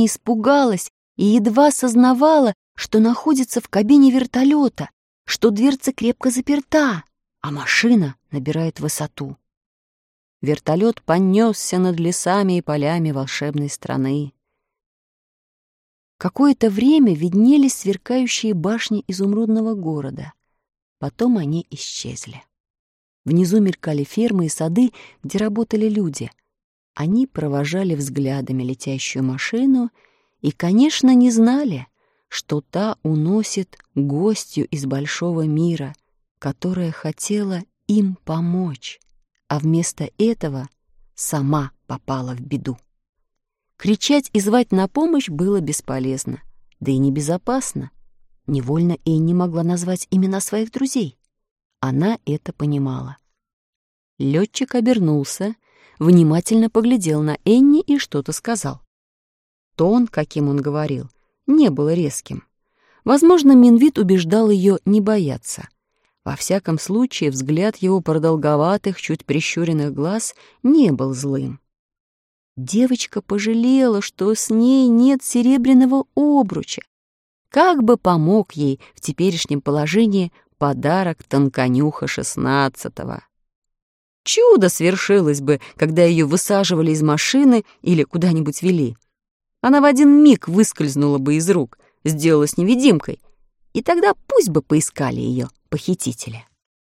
испугалась и едва сознавала, что находится в кабине вертолета, что дверца крепко заперта, а машина набирает высоту. Вертолет понесся над лесами и полями волшебной страны. Какое-то время виднелись сверкающие башни изумрудного города. Потом они исчезли. Внизу мелькали фермы и сады, где работали люди. Они провожали взглядами летящую машину и, конечно, не знали, что та уносит гостью из большого мира, которая хотела им помочь, а вместо этого сама попала в беду. Кричать и звать на помощь было бесполезно, да и небезопасно. Невольно Энни могла назвать имена своих друзей. Она это понимала. Лётчик обернулся, внимательно поглядел на Энни и что-то сказал. Тон, каким он говорил, не был резким. Возможно, Минвит убеждал её не бояться. Во всяком случае, взгляд его продолговатых, чуть прищуренных глаз не был злым. Девочка пожалела, что с ней нет серебряного обруча. Как бы помог ей в теперешнем положении подарок Тонконюха XVI. Чудо свершилось бы, когда ее высаживали из машины или куда-нибудь вели. Она в один миг выскользнула бы из рук, сделалась невидимкой, и тогда пусть бы поискали ее похитители.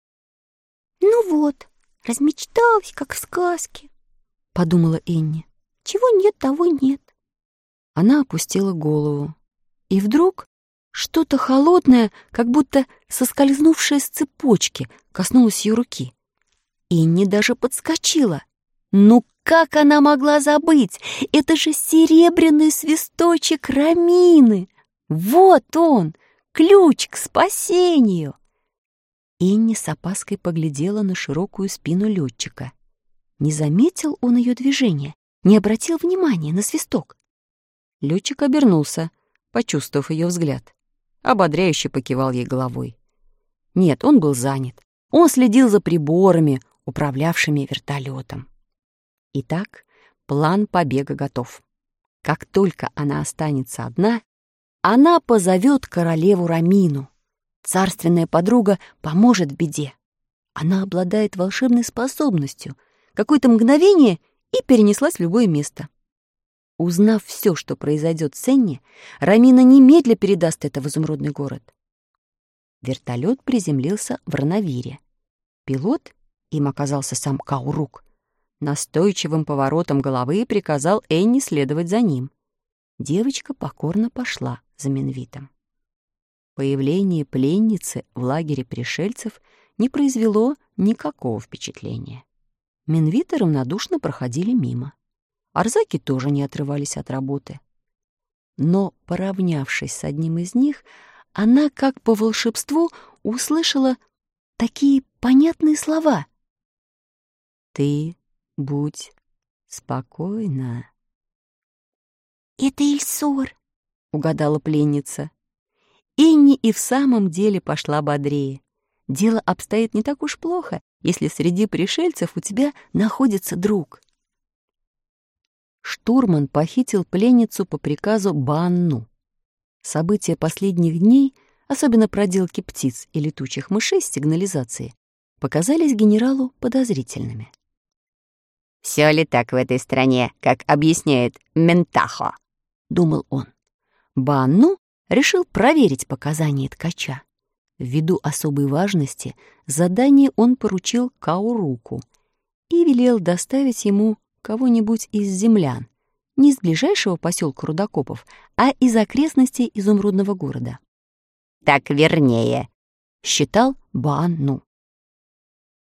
«Ну вот, размечталась, как в сказке», — подумала Энни. «Чего нет, того нет». Она опустила голову, и вдруг что-то холодное, как будто соскользнувшее с цепочки, коснулось ее руки. Энни даже подскочила. Ну как она могла забыть? Это же серебряный свисточек Ромины! Вот он, ключ к спасению! Энни с опаской поглядела на широкую спину летчика. Не заметил он ее движения, не обратил внимания на свисток. Летчик обернулся, почувствовав ее взгляд. Ободряюще покивал ей головой. Нет, он был занят. Он следил за приборами, управлявшими вертолетом. Итак, план побега готов. Как только она останется одна, она позовет королеву Ромину. Царственная подруга поможет в беде. Она обладает волшебной способностью. Какое-то мгновение и перенеслась в любое место. Узнав все, что произойдет с Энни, Ромина немедля передаст это в изумрудный город. Вертолет приземлился в Ранавире. Пилот, им оказался сам Каурук, настойчивым поворотом головы приказал Энни следовать за ним. Девочка покорно пошла за Минвитом. Появление пленницы в лагере пришельцев не произвело никакого впечатления. Минвиты равнодушно проходили мимо. Арзаки тоже не отрывались от работы. Но, поравнявшись с одним из них, она, как по волшебству, услышала такие понятные слова. «Ты будь спокойна». «Это Ильсор», — угадала пленница. Энни и в самом деле пошла бодрее. Дело обстоит не так уж плохо, если среди пришельцев у тебя находится друг. Штурман похитил пленницу по приказу Банну. События последних дней, особенно проделки птиц и летучих мышей с сигнализацией, показались генералу подозрительными. «Всё ли так в этой стране, как объясняет Ментахо?» — думал он. Банну решил проверить показания ткача. Ввиду особой важности задание он поручил Кауруку и велел доставить ему кого-нибудь из землян, не из ближайшего поселка рудокопов, а из окрестностей изумрудного города. «Так вернее», — считал Банну.